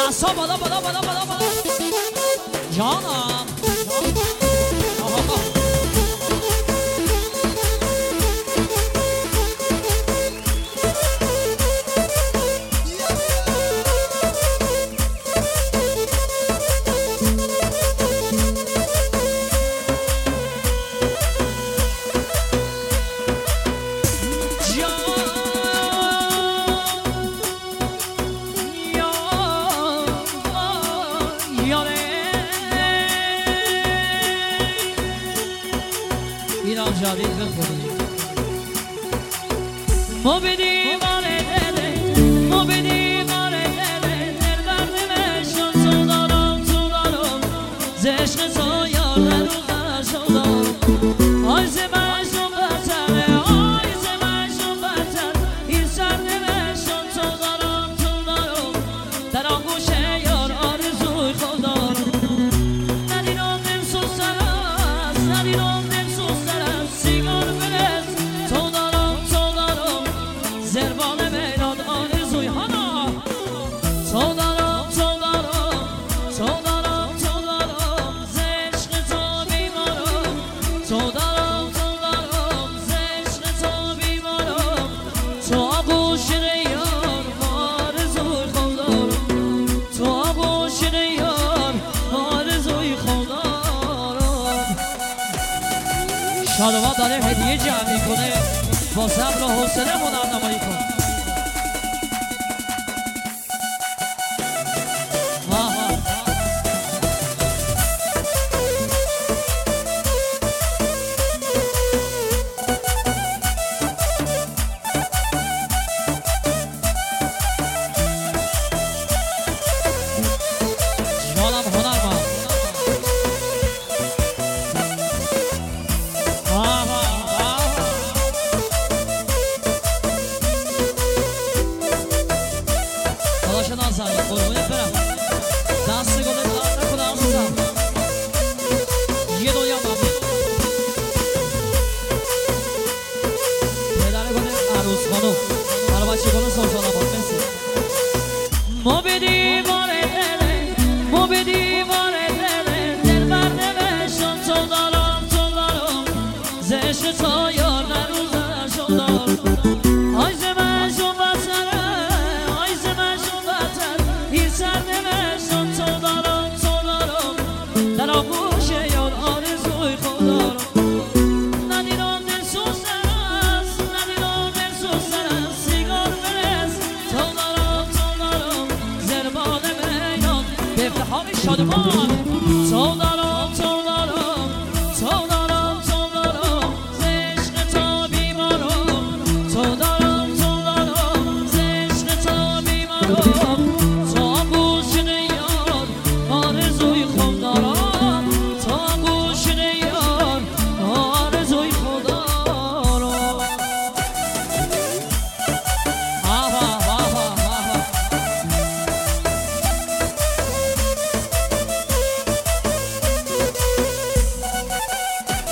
دستا بالا بالا بالا بالا بالا جانم جاوید بخونی ما بدیم آره دله ما بدیم آره دله دل بردمشون تو دارم ز عشق تو یار رو خرشو دارم آی زمشون بطره آی زمشون بطر این سردمشون تو دارم در آغوشه یار آرزوی خود دارم ندیرم دل سوستر است ندیرم دل سوستر است سیگار برس تو دارم زربان میداد آرزوی هانا تو دارم ز عشق تو بیمارم تو دارم ز عشق تو بیمارم تو آغوش یار آرزوی خود دارم تو آغوش یار آرزوی خود دارم شادوات داره هدیه جمع میکنه با صبر و حوصله هنرنمایی کن قربونت برم دست گلت درد نکنه عزیزم یه دنیا ممنون پدر گل عروس خانم برای بچه گل سلطان آباد مرسی ما بدیم آره دله ما بدیم آره دله دل بردمشون تو دارم ز عشق تو یار نروزشون دارم آی زمشون بطره آی زمشون بطر این سردمشون تو دارم در آغوش یار آرزوی خود دارم ندیرم دل سوستر است ندیرم دل سوستر است سیگار برس تو دارم زربان میدان به افتخار شادمان تو دارم